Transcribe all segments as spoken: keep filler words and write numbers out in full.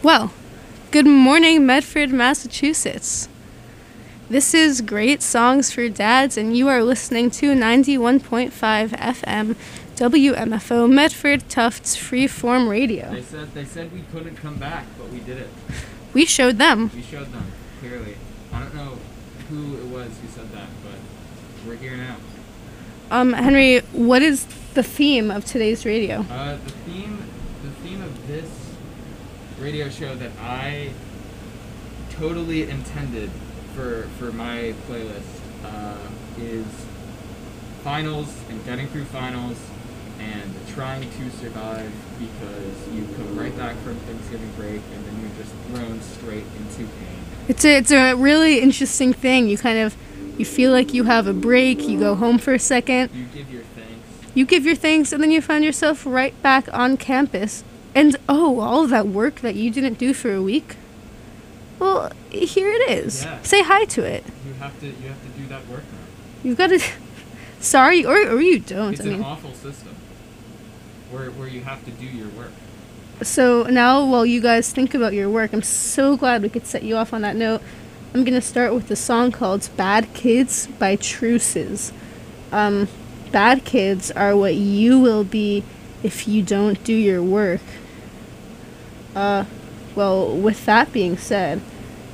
Well, good morning, Medford, Massachusetts. This is Great Songs for Dads, and you are listening to ninety-one point five F M W M F O Medford Tufts Freeform Radio. They said they said we couldn't come back, but we did it. We showed them. We showed them, clearly. I don't know who it was who said that, but we're here now. Um, Henry, what is the theme of today's radio? Uh, the theme, the theme of this radio show that I totally intended for for my playlist uh, is finals and getting through finals and trying to survive, because you come right back from Thanksgiving break and then you're just thrown straight into pain. It's a, it's a really interesting thing. You kind of, you feel like you have a break, you go home for a second. You give your thanks. You give your thanks, and then you find yourself right back on campus. And, oh, all of that work that you didn't do for a week? Well, here it is. Yeah. Say hi to it. You have to you have to do that work now. You've got to... Sorry, or, or you don't. It's I mean, an awful system where where you have to do your work. So now, while you guys think about your work, I'm so glad we could set you off on that note. I'm going to start with a song called Bad Kids by Truces. Um, bad kids are what you will be if you don't do your work. Uh, well, with that being said,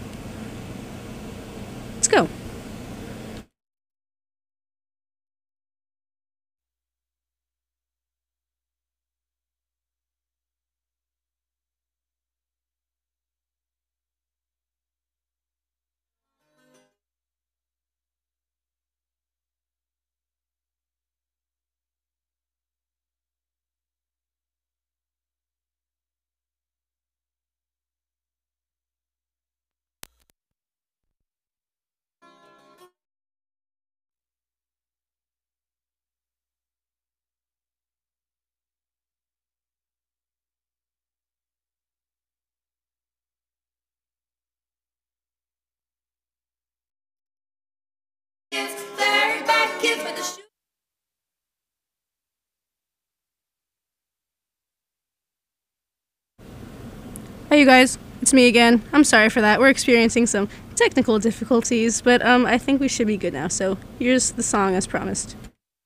let's go. Hi, you guys. It's me again. I'm sorry for that. We're experiencing some technical difficulties, but um, I think we should be good now. So here's the song as promised.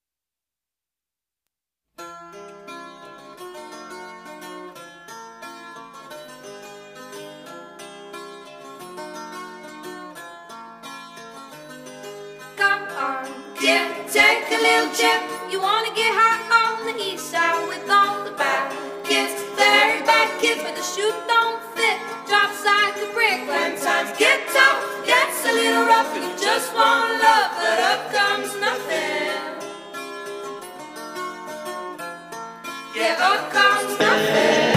Come on, yeah, take a little trip. You wanna get high on the east side with all the bad kids, very bad kids, but the shoe don't fit. Drops like a brick when times get tough. Gets a little rough and you just want love, but up comes nothing. Yeah, up comes nothing.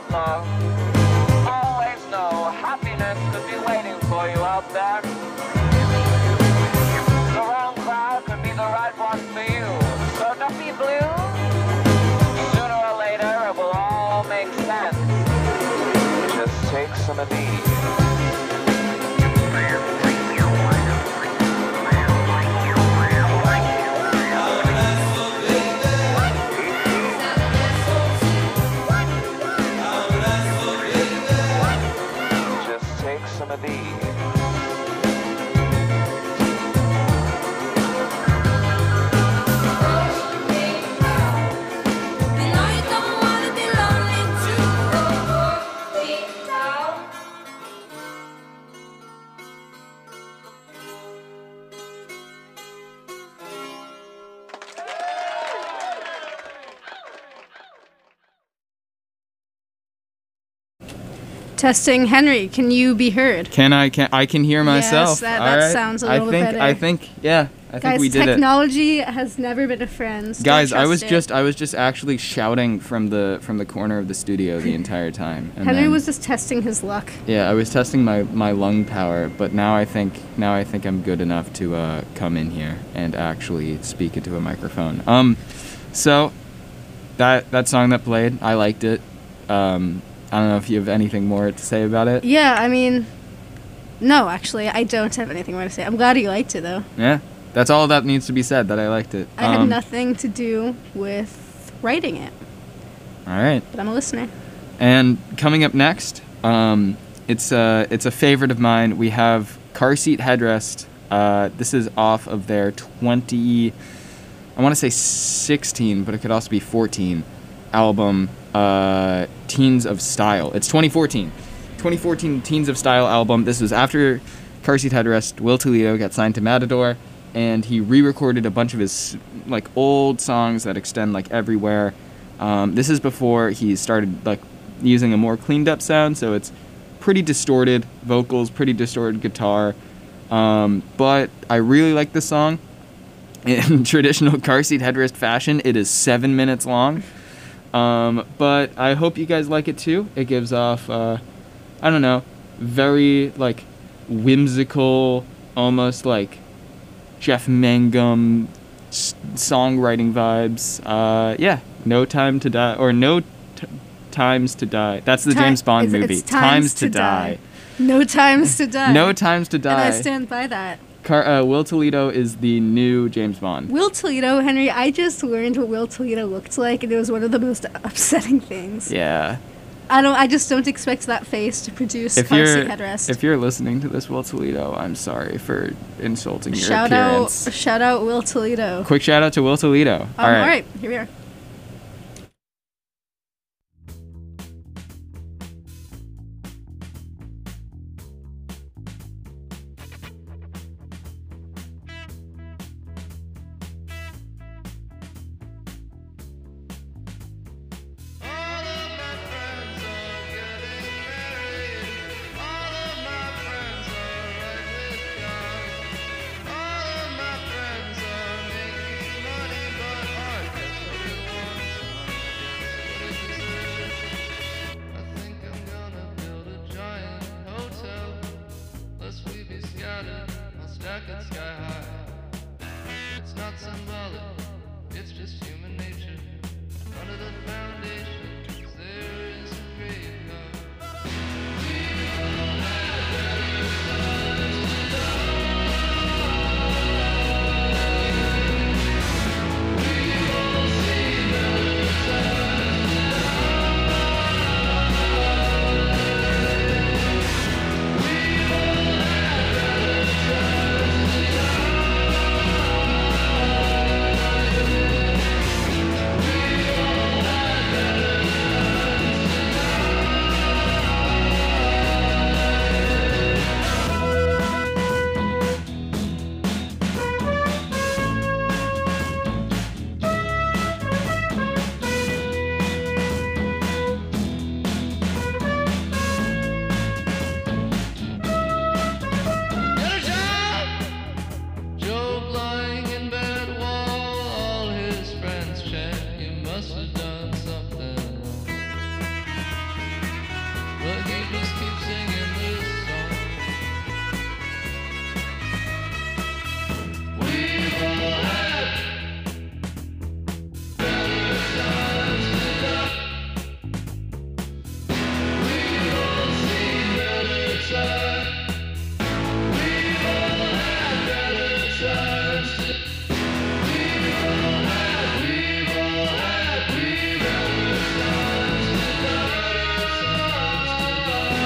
about love. Always know happiness could be waiting for you out there. The wrong crowd could be the right one for you. So don't be blue. Sooner or later it will all make sense. Just take some of these. Some of these. You know you don't wanna be lonely too. Deep down. Testing. Henry, can you be heard? Can I can I can hear myself? Yes, that, All that right. sounds a I little think better. I think yeah. I Guys, think we did it. technology has never been a friend. Don't Guys, I trust was it. just I was just actually shouting from the from the corner of the studio the entire time. And Henry then- was just testing his luck. Yeah, I was testing my, my lung power, but now I think now I think I'm good enough to uh, come in here and actually speak into a microphone. Um, so that that song that played, I liked it. Um, I don't know if you have anything more to say about it. Yeah, I mean, no, actually, I don't have anything more to say. I'm glad you liked it, though. Yeah, that's all that needs to be said. That I liked it. I had Um, nothing to do with writing it, All right. but I'm a listener. And coming up next, um, it's a it's a favorite of mine. We have Car Seat Headrest. Uh, this is off of their twenty, I want to say sixteen, but it could also be fourteen album, uh, Teens of Style. It's twenty fourteen. twenty fourteen Teens of Style album. This was after Car Seat Headrest. Will Toledo got signed to Matador, and he re-recorded a bunch of his like old songs that extend like everywhere. Um, this is before he started like using a more cleaned up sound, so it's pretty distorted vocals, pretty distorted guitar. Um, but I really like this song. In traditional Car Seat Headrest fashion, it is seven minutes long. Um, but I hope you guys like it too. It gives off, uh, I don't know, very like whimsical, almost like Jeff Mangum s- songwriting vibes. Uh, yeah, No Time to Die, or No t- Times to Die. That's the Ti- James Bond it's- movie. it's Times to Die. No times to die. No Times to Die. And I stand by that. Car- uh, Will Toledo is the new James Bond. Will Toledo, Henry, I just learned what Will Toledo looked like, and it was one of the most upsetting things. Yeah. I don't. I just don't expect that face to produce If Car you're Seat Headrest. if you're listening to this, Will Toledo, I'm sorry for insulting your shout appearance. out, shout out, Will Toledo. Quick shout out to Will Toledo. Um, all right. all right, here we are. but he just keeps singing this song. We've all had better times to come. We've all seen better times. We've all had better times to We've all had, we've all had, we've better times to come.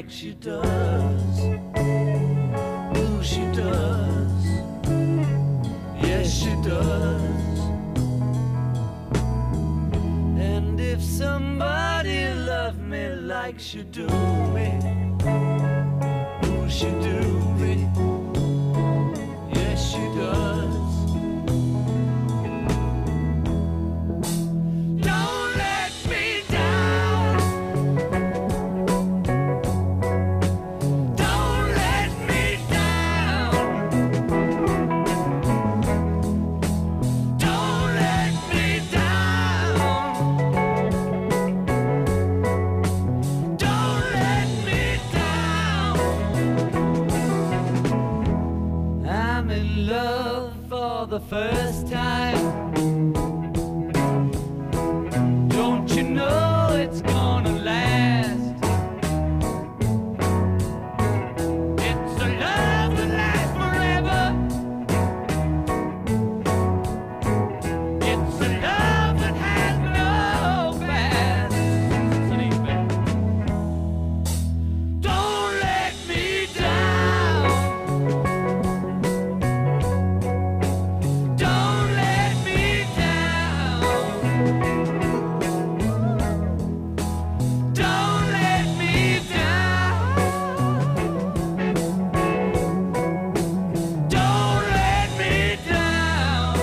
like she does. Ooh, she does. Yes, she does. And if somebody loved me like she do me, ooh, she do me. Yes, she does. Don't let me down. Don't let me down. Don't let me down. Don't let me down. I'm in love for the first time. Don't you know it's gonna last? It's a love that lasts forever. It's a love that has no past. It ain't fair. Don't let me down. Don't let me down. Don't let me down. Don't let me down.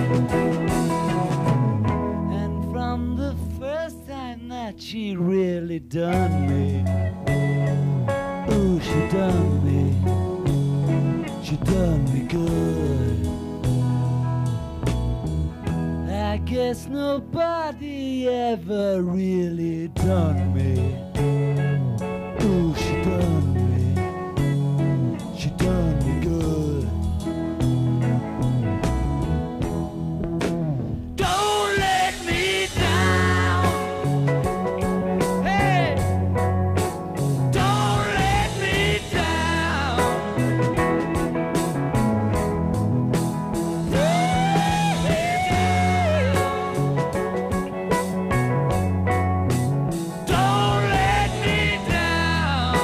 And from the first time that she really done me, ooh, she done me. She done me good. I guess nobody ever really done me. Ooh, she done me. She done me good. Don't let me down. Hey, don't let me down. Don't let me down.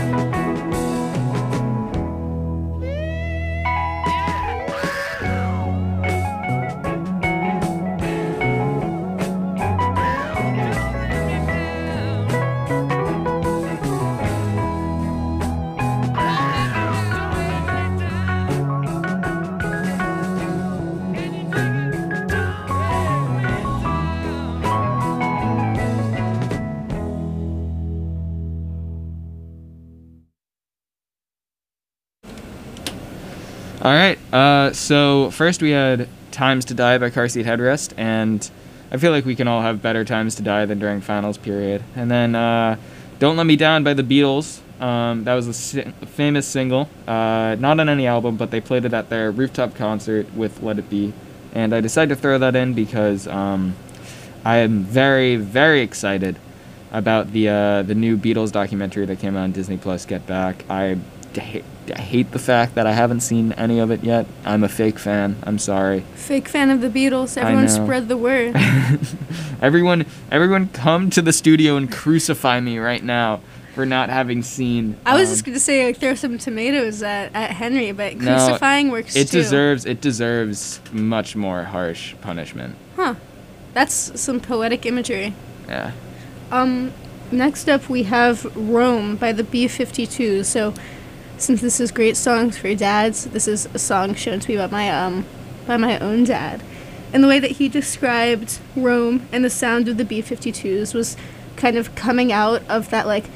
All right. Uh, so first we had "Times to Die" by Car Seat Headrest, and I feel like we can all have better times to die than during finals period. And then uh, "Don't Let Me Down" by the Beatles. Um, that was a si- famous single, uh, not on any album, but they played it at their rooftop concert with "Let It Be," and I decided to throw that in because um, I am very, very excited about the uh, the new Beatles documentary that came out on Disney Plus, Get Back. I hate, I hate the fact that I haven't seen any of it yet. I'm a fake fan. I'm sorry. Fake fan of the Beatles. Everyone know. spread the word. everyone, everyone, come to the studio and crucify me right now for not having seen. I was um, just gonna say like throw some tomatoes at, at Henry, but No, crucifying works It too. deserves. It deserves much more harsh punishment. Huh. That's some poetic imagery. Yeah. Um, next up we have Rome by the B fifty-two. So, since this is great songs for dads, this is a song shown to me by my um by my own dad. And the way that he described Rome and the sound of the B fifty-twos was kind of coming out of that like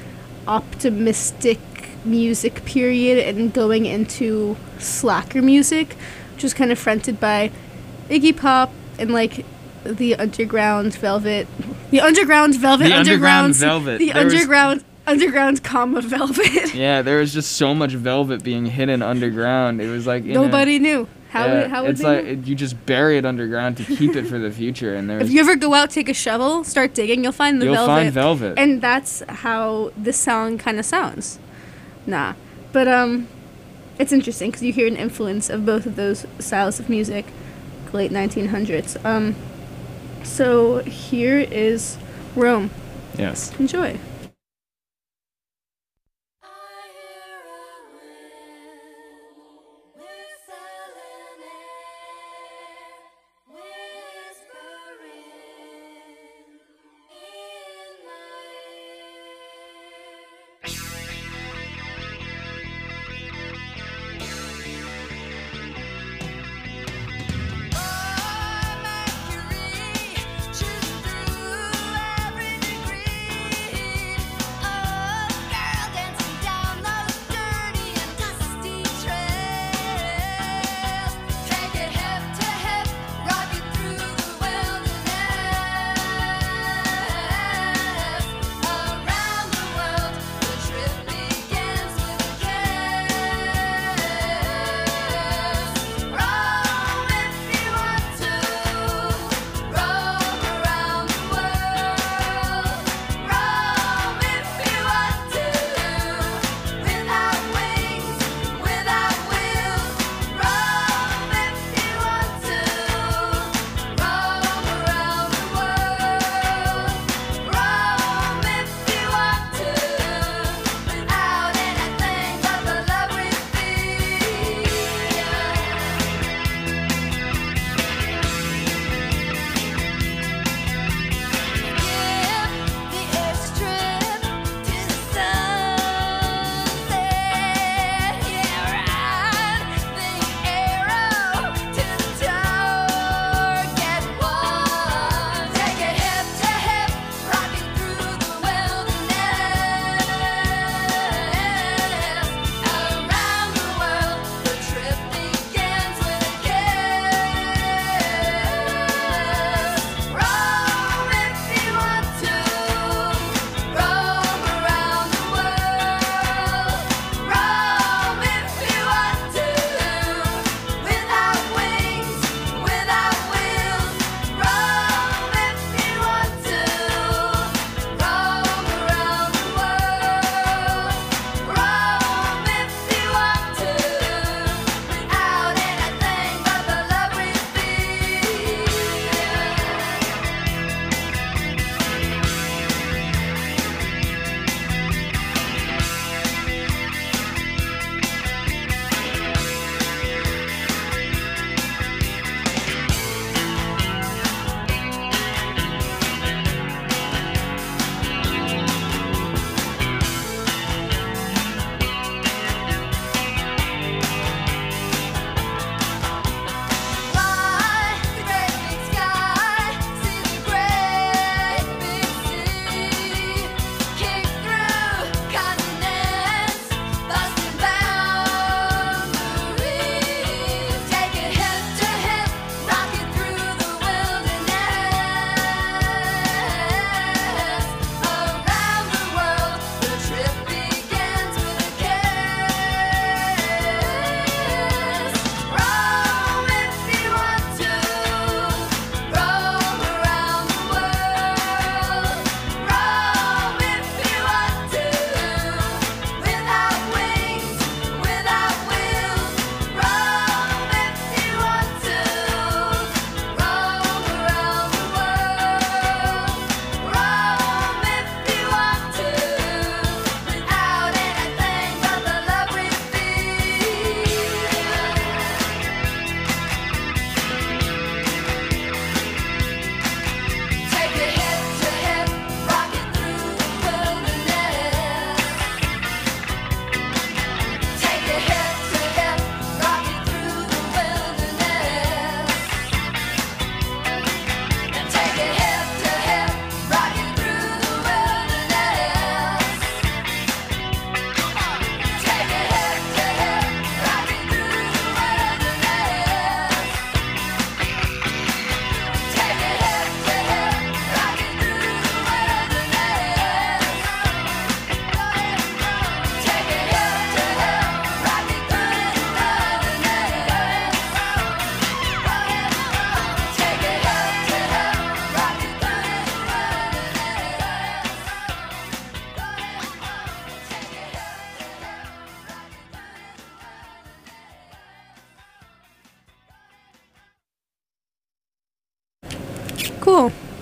optimistic music period and going into slacker music, which was kind of fronted by Iggy Pop and like the underground velvet the underground velvet The Underground underground Velvet. the There was- underground underground comma velvet. Yeah, there was just so much velvet being hidden underground. It was like in a- Nobody knew how yeah, would, how would it's they like know? it, you just bury it underground to keep it for the future, and there's If you ever go out, take a shovel, start digging, you'll find the you'll velvet. find velvet. And that's how this song kind of sounds. Nah. But, um, it's interesting because you hear an influence of both of those styles of music, late nineteen hundreds. Um, so here is Rome. Yes. Enjoy.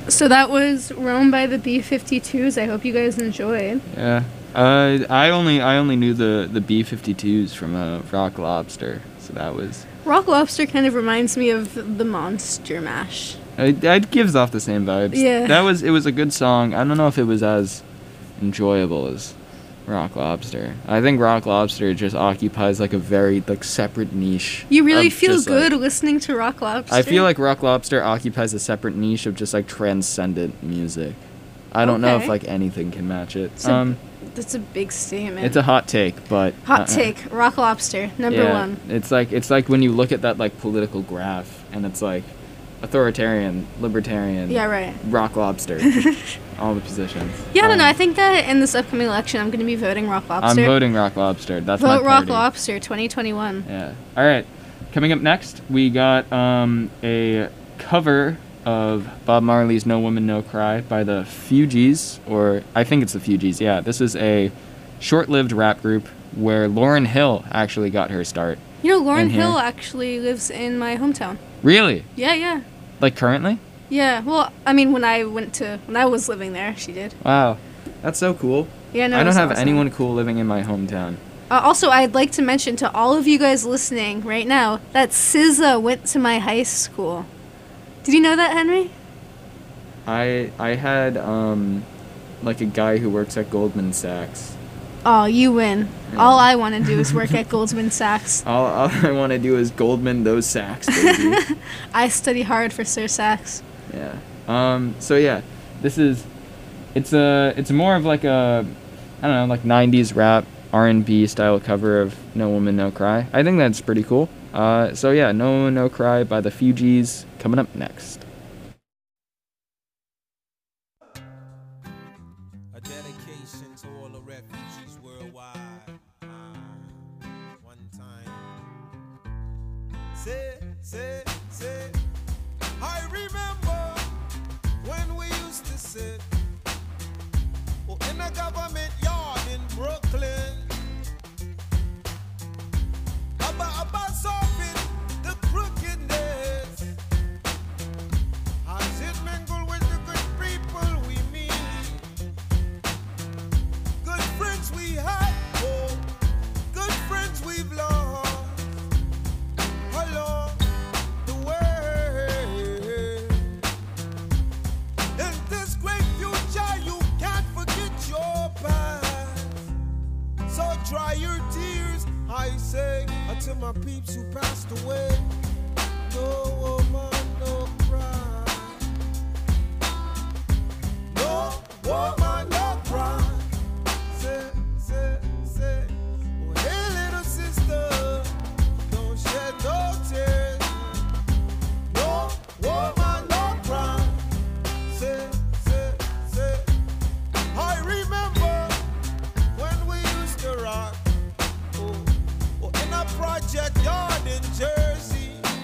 So that was Rome by the B fifty-twos. I hope you guys enjoyed. Yeah. Uh, I only I only knew the, the B fifty-twos from uh, Rock Lobster, so that was... Rock Lobster kind of reminds me of the Monster Mash. It, it gives off the same vibes. Yeah. That was, it was a good song. I don't know if it was as enjoyable as Rock Lobster. I think Rock Lobster just occupies like a very like separate niche. You really of feel just, good like, listening to Rock Lobster? I feel like Rock Lobster occupies a separate niche of just like transcendent music. I don't know if Okay. like anything can match it. It's a- Um, That's a big statement. it's a hot take, but Hot uh, take. Rock Lobster, number yeah, one. It's like it's like when you look at that like political graph and it's like authoritarian, libertarian, Yeah, right. Rock Lobster, all the positions. Yeah, I don't know. Um, I think that in this upcoming election, I'm going to be voting Rock Lobster. I'm voting Rock Lobster. That's my Vote Rock party. Lobster twenty twenty-one. Yeah. All right. Coming up next, we got um, a cover of Bob Marley's "No Woman, No Cry" by the Fugees, or I think it's the Fugees. Yeah. This is a short-lived rap group where Lauryn Hill actually got her start. You know, Lauryn In here. Hill actually lives in my hometown. Really? Yeah, yeah. Like currently? Yeah, well, I mean, when I went to, when I was living there, she did. Wow. That's so cool. Yeah, no, I it don't was have awesome. anyone cool living in my hometown. Uh, also, I'd like to mention to all of you guys listening right now that S Z A went to my high school. Did you know that, Henry? I I had um like a guy who works at Goldman Sachs. Oh, you win. Yeah. All I want to do is work at Goldman Sachs. All, all I want to do is Goldman those sacks, baby. I study hard for Sir Sachs. Yeah. Um. So yeah, this is, it's a it's more of like a, I don't know, like nineties rap R and B style cover of "No Woman, No Cry." I think that's pretty cool. Uh. So yeah, "No Woman, No Cry" by the Fugees coming up next. A dedication to all the refugees worldwide. Uh, one time. Say, say, say. I remember when we used to sit oh, in a government yard in Brooklyn. About, about solving the crookedness. As it mingle with the good people we meet. Good friends we had, oh, good friends we've lost along the way. In this great future, you can't forget your past. So dry your tears, I say, until my peeps who passed away. No woman, no cry. No woman, no cry. Say, say, say. Oh, hey, little sister, don't shed no tears. No woman, no cry. Say, say, say. I remember when we used to rock. Oh, oh, in a project yard in Jersey.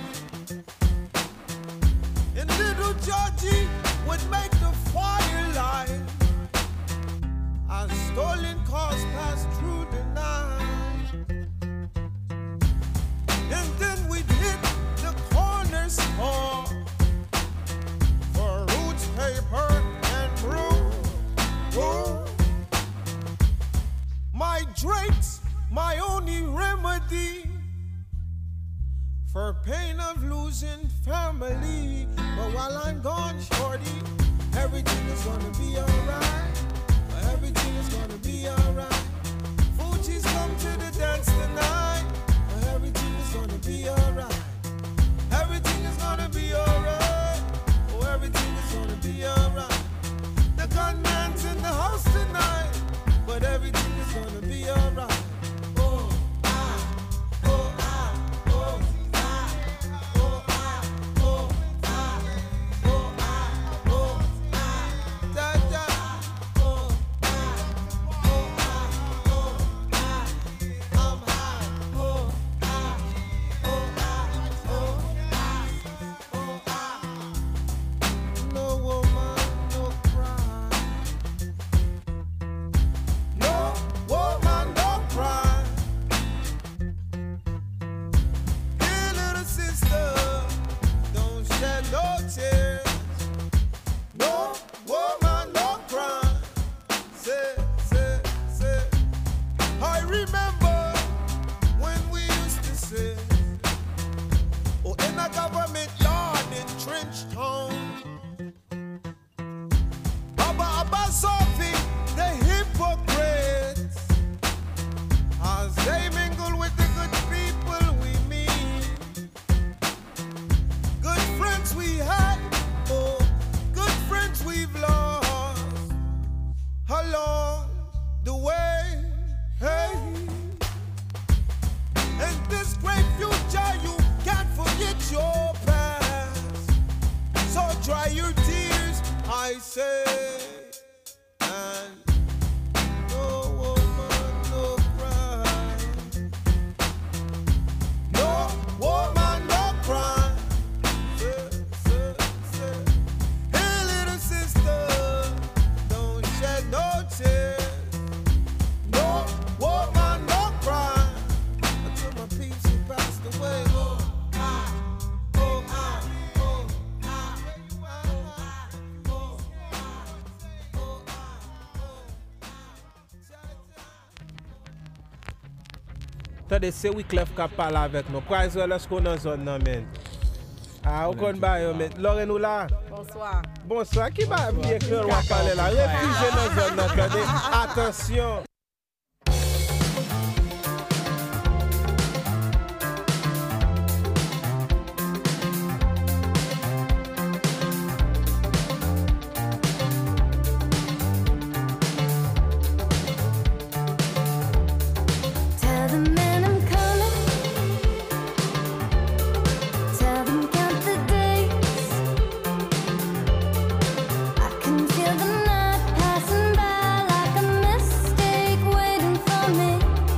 And little Georgie would make the fire light. As stolen cars passed through the night. And then we'd hit the corner store for roots, paper, and brew. Oh, my drinks, my only remedy for pain of losing family. But while I'm gone, shorty, everything is gonna be alright. Everything is gonna be alright. Fuji's come to the dance tonight. Everything is gonna be alright. Everything is gonna be alright. Oh, everything is gonna be alright. The gunman's in the house tonight, but everything is gonna be alright. Oh, ah, oh, ah, oh, ah, oh, ah, oh, ah, oh, ah, oh, ah, da, da. along the way. Hey, in this great future, you can't forget your past. So dry your tears, I say, and no woman, no cry. No woman, no cry. Say, say, say. Hey, little sister, don't shed no tears. No woman, no cry. Until my peeps have passed away. Oh, I, oh, I, oh, I, where you at? Oh, I, oh, I, oh, I. Tade se Wyclef ka pale avek nou. Kwa zo lè sko nan zon nan men. Ah, ou kon ba yo men. Lorraine ou la? Bonsoir. Bonsoir. Ki ba biye kler wap pale la? Refugee nan zon nan tade. Atensyon. Tell the men I'm coming. Tell them count the days. I can feel the night passing by like a mistake waiting for me.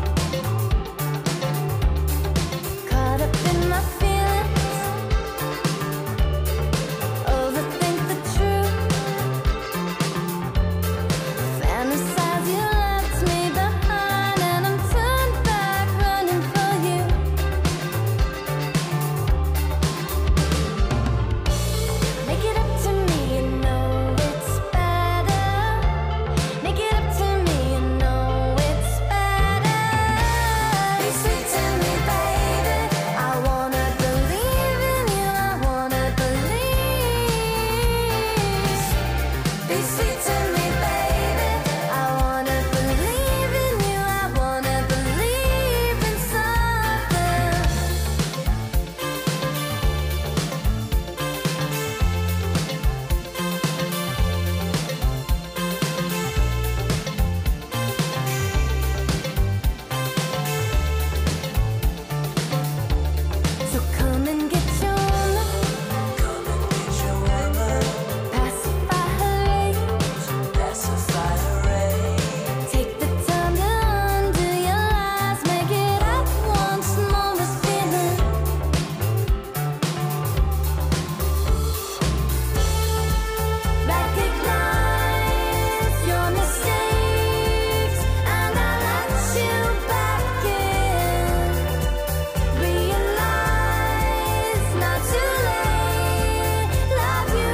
Caught up in my feelings. Overthink the truth. Fantasize you left me behind, and I'm turned back running for you. Make it up to me, you know it's better. Make it up to me, you know it's better. Be sweet to me, baby. I wanna believe in you. I wanna believe. Be sweet to me, baby. I wanna believe in you. I wanna believe in something. So come and get your woman. Come and get your woman. Pacify her rage. Pacify her rage. Take the time to undo your lies. Make it up once more with feeling. Recognize your mistakes, and I let you back in. Realize not too late. Love you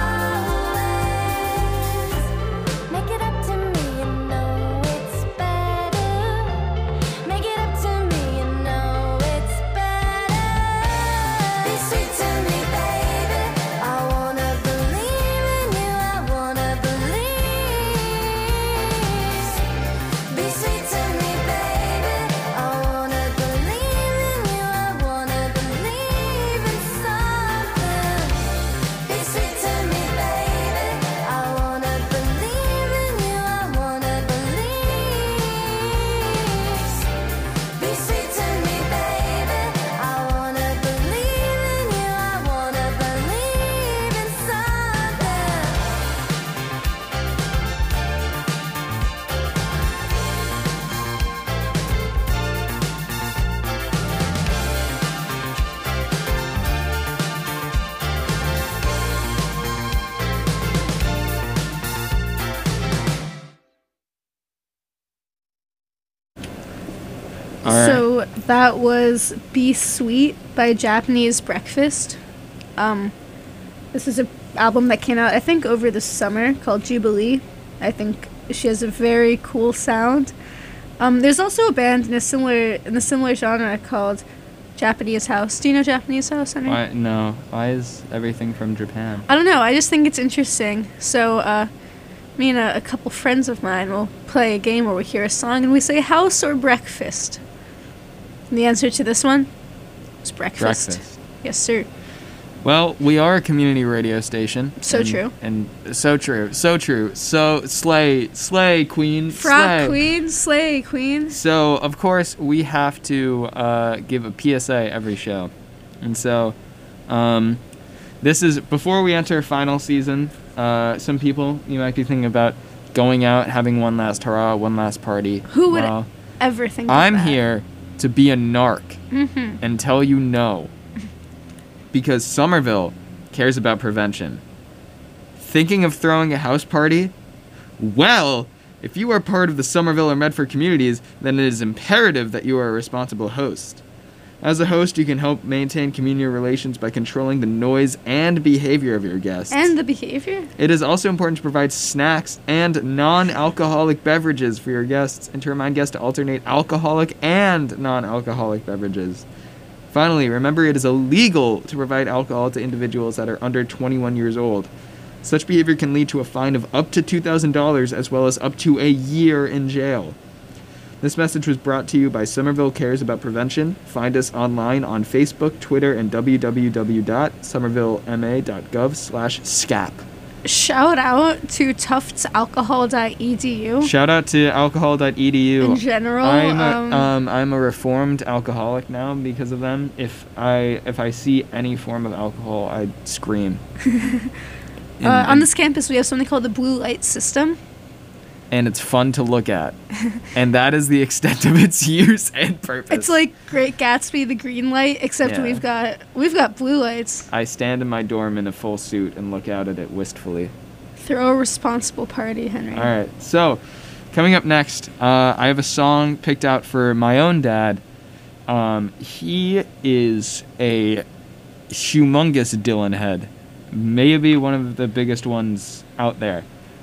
always. Make it up to me, you know it's better. Make it up to me, you know it's better. Be sweet to me, baby. I wanna believe in you. I wanna believe. Be sweet to me, baby. I wanna believe in you. I wanna believe in something. Be sweet to me, baby. I wanna believe in you. I wanna believe. Be sweet to me, baby. I wanna believe in you. I wanna believe in something. All right. So that was Be Sweet by Japanese Breakfast. Um, this is an album that came out, I think, over the summer called Jubilee. I think she has a very cool sound. Um, there's also a band in a similar in a similar genre called Japanese House. Do you know Japanese House, Henry? Why no? Why is everything from Japan? I don't know. I just think it's interesting. So, uh, me and a, a couple friends of mine will play a game where we hear a song and we say house or breakfast. And the answer to this one is breakfast. Breakfast. Yes, sir. Well, we are a community radio station. So and, true. And so true. So true. So slay, slay, queen. Frog slay. queen, slay queen. So, of course, we have to uh, give a P S A every show. And so, um, this is, before we enter final season, uh, some people, you might be thinking about going out, having one last hurrah, one last party. Who would Well, ever think I'm of that? here to be a narc Mm-hmm. and tell you no. Because Somerville cares about prevention. Thinking of throwing a house party? Well, if you are part of the Somerville or Medford communities, then it is imperative that you are a responsible host. As a host, you can help maintain community relations by controlling the noise and behavior of your guests. And the behavior? It is also important to provide snacks and non-alcoholic beverages for your guests and to remind guests to alternate alcoholic and non-alcoholic beverages. Finally, remember it is illegal to provide alcohol to individuals that are under twenty-one years old. Such behavior can lead to a fine of up to two thousand dollars as well as up to a year in jail. This message was brought to you by Somerville Cares About Prevention. Find us online on Facebook, Twitter, and w w w dot somerville m a dot gov slash scap. Shout out to Tufts Alcohol dot e d u. Shout out to alcohol dot e d u. In general, I'm a, um, um, I'm a reformed alcoholic now because of them. If I if I see any form of alcohol, I scream. And- uh, on and- this campus, we have something called the Blue Light System. and it's fun to look at. And that is the extent of its use and purpose. It's like Great Gatsby, the green light, except Yeah. we've got we've got blue lights. I stand in my dorm in a full suit and look out at it wistfully. Throw a responsible party, Henry. All right, so coming up next, uh, I have a song picked out for my own dad. Um, he is a humongous Dylan head, maybe one of the biggest ones out there.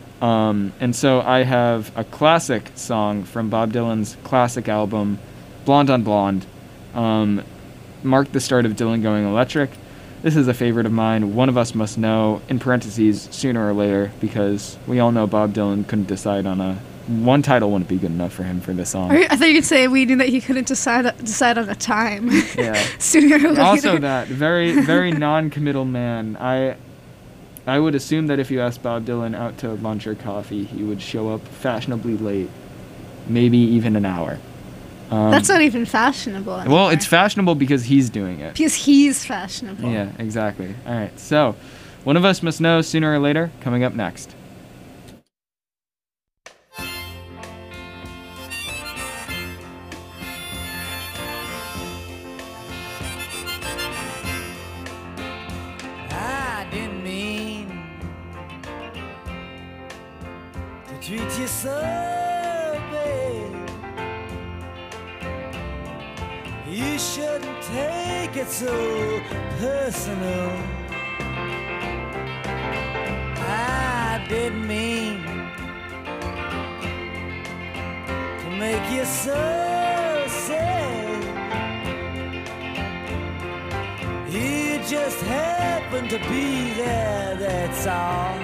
Um, and so I have a classic song from Bob Dylan's classic album, Blonde on Blonde. Um, marked the start of Dylan going electric. This is a favorite of mine. One of Us Must Know, in parentheses, sooner or later, because we all know Bob Dylan couldn't decide on a... One title wouldn't be good enough for him for this song. Are you- I thought you could say we knew that he couldn't decide decide on a time. Yeah. Sooner or later. Also that, very, very non-committal man. I... I would assume that if you asked Bob Dylan out to lunch or coffee, he would show up fashionably late, maybe even an hour. Um, That's not even fashionable anymore. well, it's fashionable because he's doing it. because he's fashionable. Yeah, exactly. All right, so One of Us Must Know, sooner or later, coming up next. I didn't mean to treat you so bad. You shouldn't take it so personal. I didn't mean to make you so sad. You just happened to be there, that's all.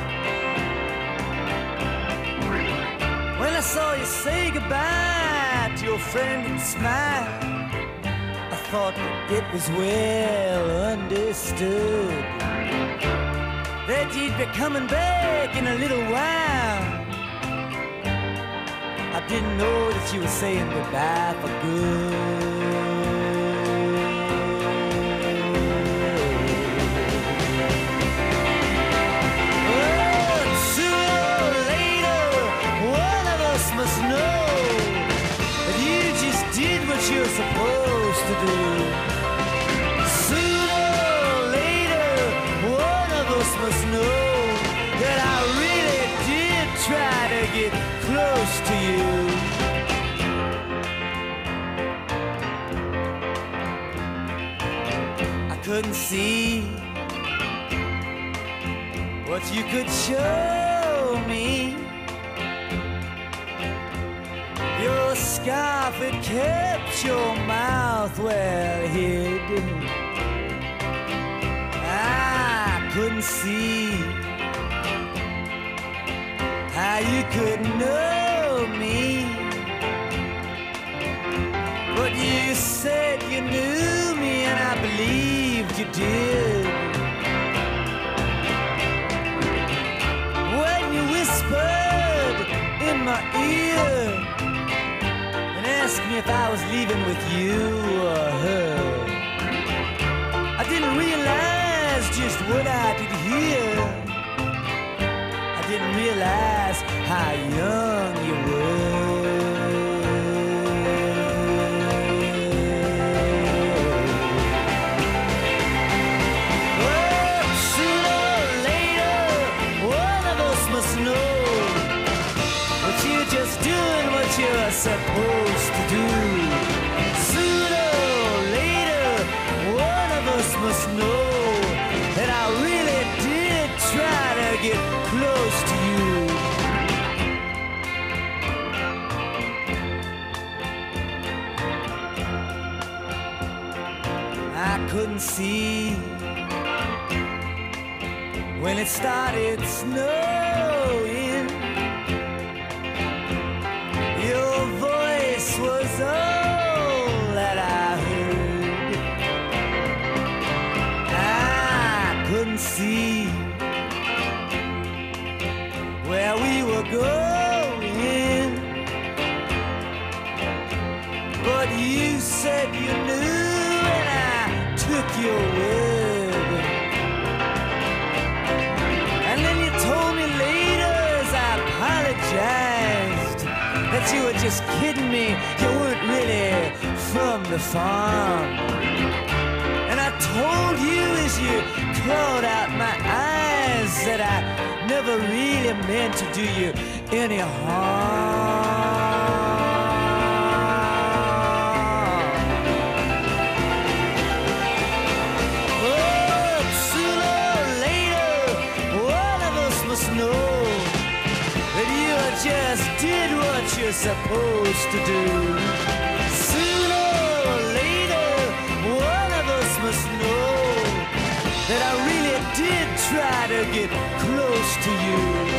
When I saw you say goodbye to your friend and smile, I thought that it was well understood that you'd be coming back in a little while. I didn't know that you were saying goodbye for good. Must know that you just did what you're supposed to do. Sooner or later, one of us must know that I really did try to get close to you. I couldn't see what you could show me. Your scarf, it kept your mouth well hid. I couldn't see how you could know me, but you said you knew me and I believed you did. my ear and asked me if I was leaving with you or her. I didn't realize just what I did hear. I didn't realize how young you were. You're supposed to do. Sooner or later, one of us must know that I really did try to get close to you. I couldn't see when it started snowing. Your voice was all that I heard. I couldn't see where we were going, but you said you knew and I took your word. And then you told me later as I apologized that you were just kidding me, you weren't really from the farm. And I told you as you clawed out my eyes that I never really meant to do you any harm. Oh, sooner or later, one of us must know that you just did what you're supposed to do. Sooner or later, one of us must know that I really did try to get close to you.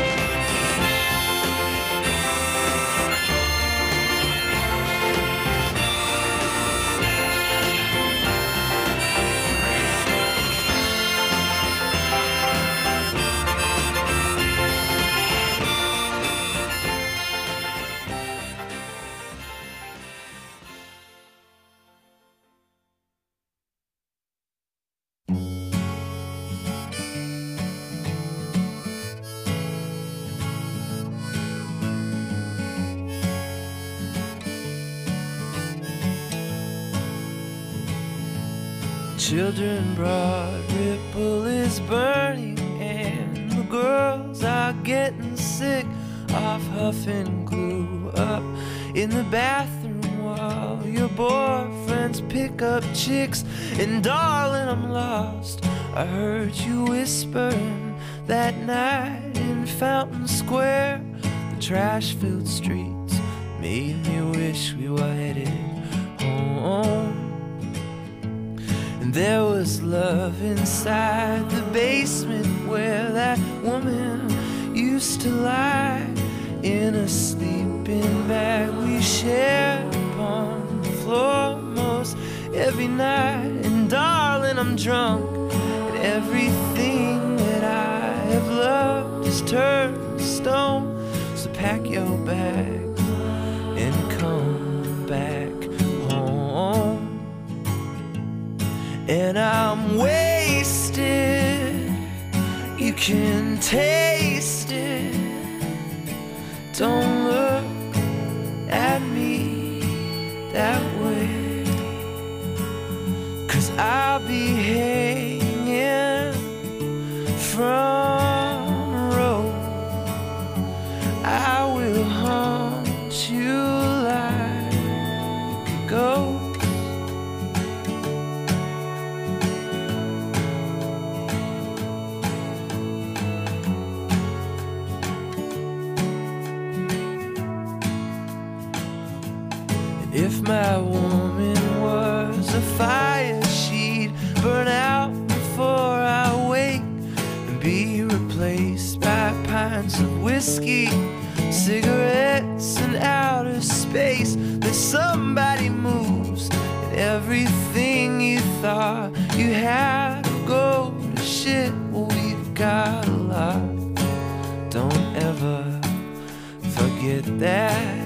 Children broad ripple is burning and the girls are getting sick of huffing glue up in the bathroom while your boyfriends pick up chicks. And darling, I'm lost. I heard you whispering that night in Fountain Square. The trash-filled streets made me wish we were headed home. There was love inside the basement where that woman used to lie in a sleeping bag we shared upon the floor most every night. And darling, I'm drunk, and everything that I have loved has turned to stone. So pack your bags and come back home. And I'm wasted, you can taste it. Don't look at me that way, 'cause I'll be hanging from a rope. I will haunt you like a ghost. If my woman was a fire, she'd burn out before I wake and be replaced by pints of whiskey, cigarettes, and outer space. Then somebody moves and everything you thought you had to go to shit. Well, we've got a lot. Don't ever forget that.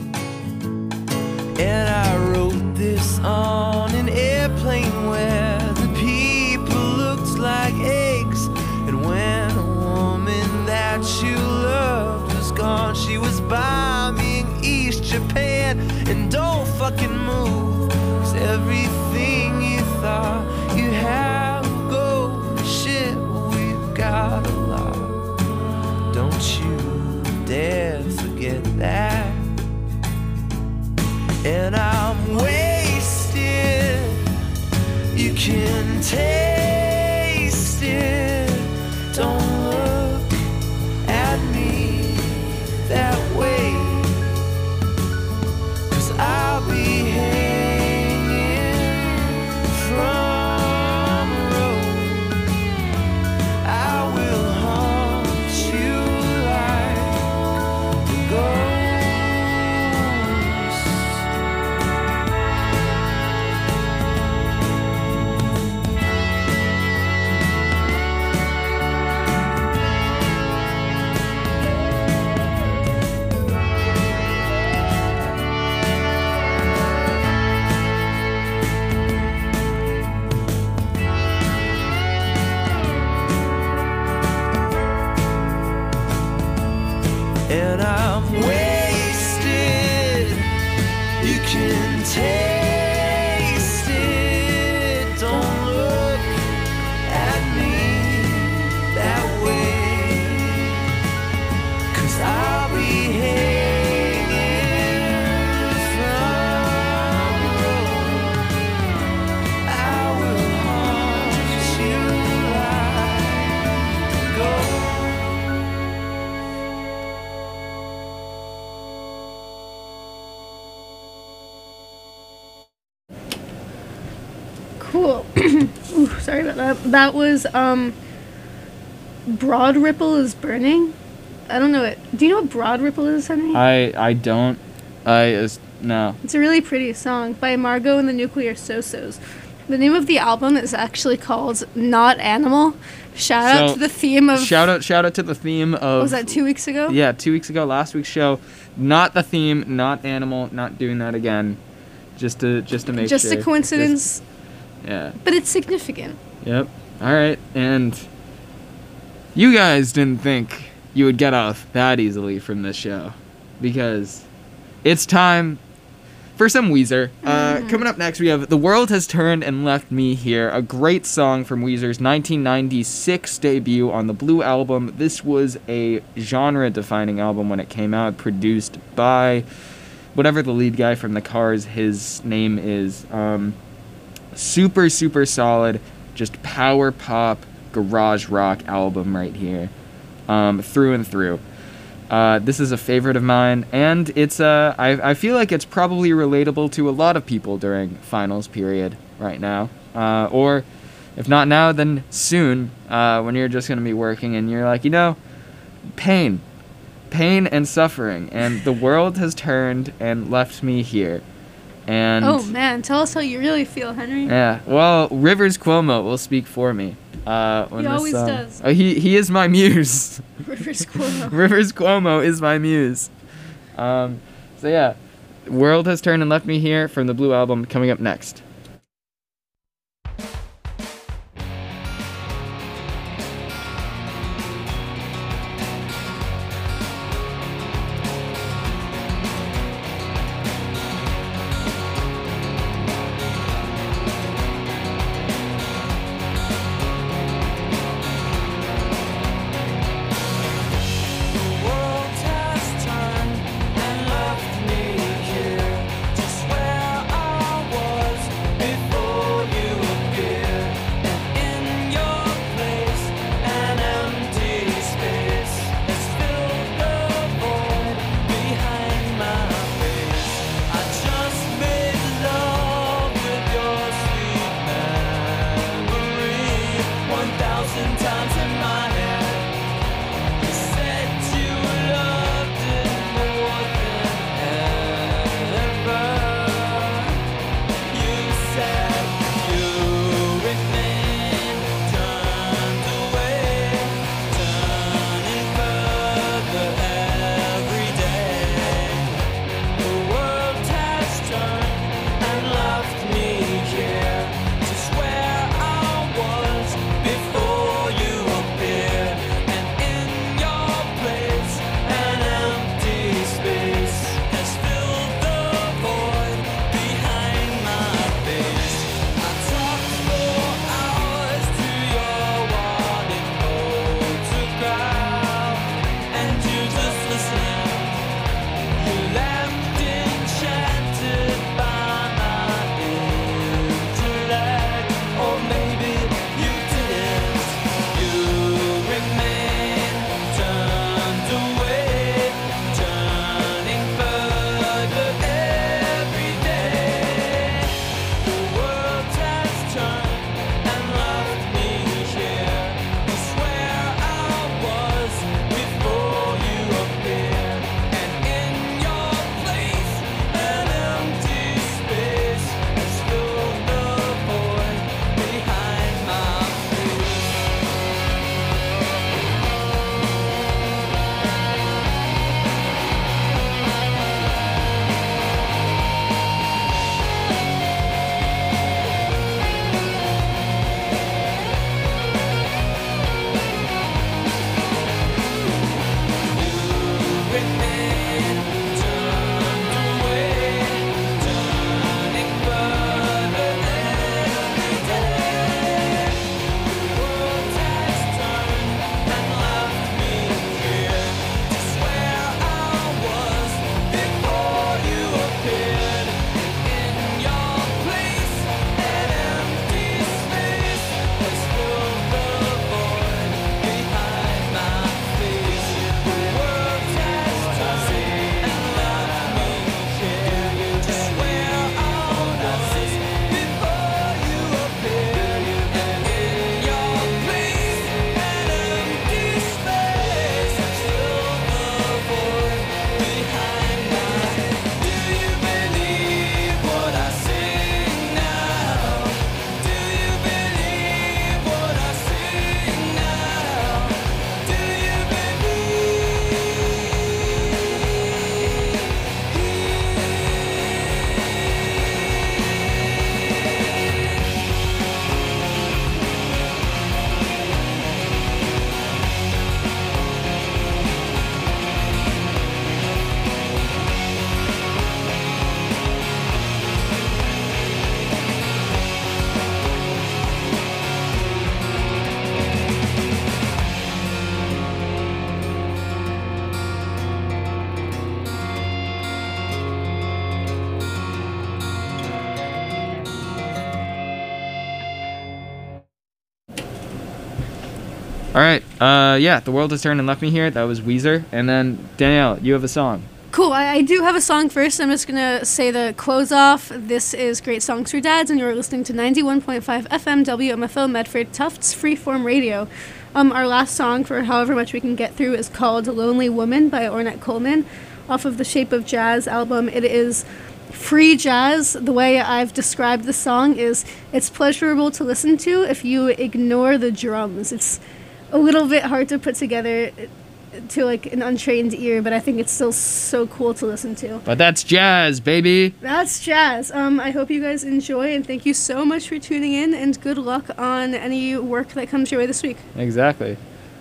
And I wrote this on an airplane where the people looked like eggs. And when a woman that you loved was gone, she was bombing East Japan. And don't fucking move, 'cause everything you thought you had will go to shit. We've got a lot, don't you dare forget that. And I'm wasted, you can taste it. Don't look at me that way, 'cause I'll be hanging from a rope. I will haunt you like a ghost. And I'm wasted, you can taste it. Don't look at me that way, 'cause I'll be hanging from the rope. I will haunt you like a ghost. Cool. Ooh, sorry about that. That was um Broad Ripple is Burning. I don't know it. Do you know what Broad Ripple is, Henry? I I don't. I is no. It's a really pretty song by Margot and the Nuclear So-Sos. The name of the album is actually called Not Animal. Shout out So, to the theme of Shout out shout out to the theme of what was that two weeks ago? Yeah, two weeks ago, last week's show. Not the theme, not animal, not doing that again. Just to just to make Just sure. a coincidence, Just- yeah. but it's significant. Yep. All right. And you guys didn't think you would get off that easily from this show, because it's time for some Weezer. Uh, coming up next, we have The World Has Turned and Left Me Here, a great song from Weezer's nineteen ninety-six debut on the Blue Album. This was a genre-defining album when it came out, produced by whatever the lead guy from The Cars, his name is. Um, super, super solid, just power pop, garage rock album right here, um, through and through. Uh, this is a favorite of mine, and it's uh, I, I feel like it's probably relatable to a lot of people during finals period right now. Uh, or if not now, then soon, uh, when you're just going to be working and you're like, you know, pain, pain and suffering, and the world has turned and left me here. And Oh man, tell us how you really feel, Henry. yeah, well, Rivers Cuomo will speak for me. Uh, when He this always song- does. Oh, he he is my muse. Rivers Cuomo. Rivers Cuomo is my muse. Um, so yeah, World Has Turned and Left Me Here from the Blue Album coming up next. World has turned and left me here, just where I was. All right. Uh, yeah, The World Has Turned and Left Me Here. That was Weezer. And then, Danielle, you have a song. Cool. I, I do have a song first. I'm just going to say the close off. This is Great Songs for Dads, and you're listening to ninety-one point five F M W M F O Medford Tufts Freeform Radio. Um, our last song, for however much we can get through, is called Lonely Woman by Ornette Coleman off of the Shape of Jazz album. It is free jazz. The way I've described the song is it's pleasurable to listen to if you ignore the drums. It's a little bit hard to put together to like an untrained ear, but I think it's still so cool to listen to. But that's jazz, baby. That's jazz. Um, I hope you guys enjoy, and thank you so much for tuning in, and good luck on any work that comes your way this week. Exactly.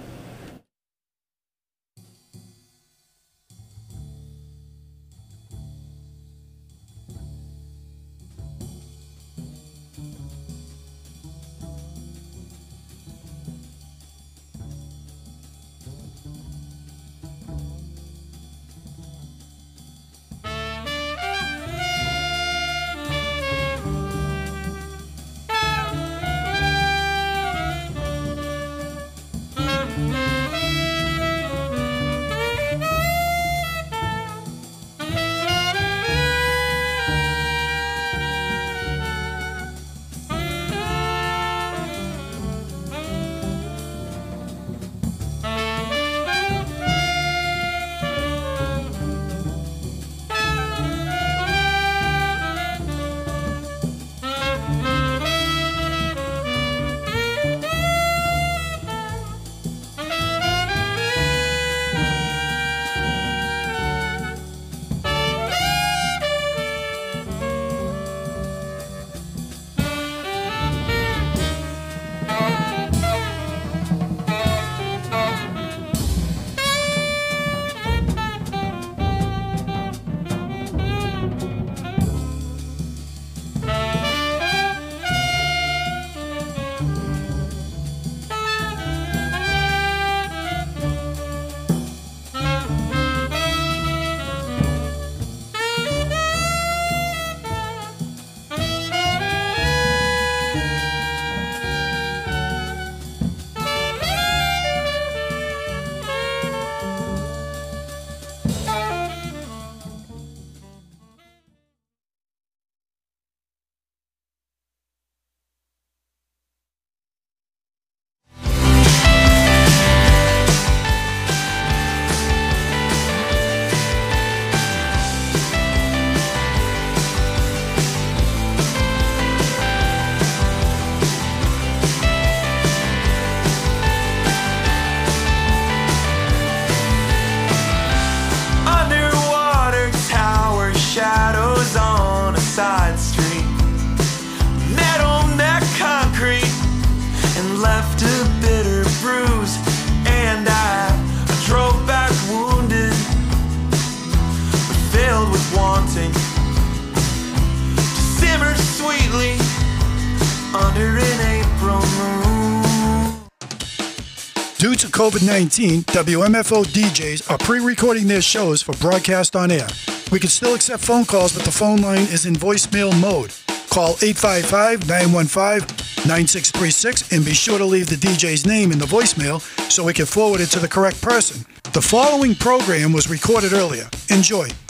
Due to COVID nineteen, W M F O D Js are pre-recording their shows for broadcast on air. We can still accept phone calls, but the phone line is in voicemail mode. Call eight five five, nine one five, nine six three six and be sure to leave the D J's name in the voicemail so we can forward it to the correct person. The following program was recorded earlier. Enjoy.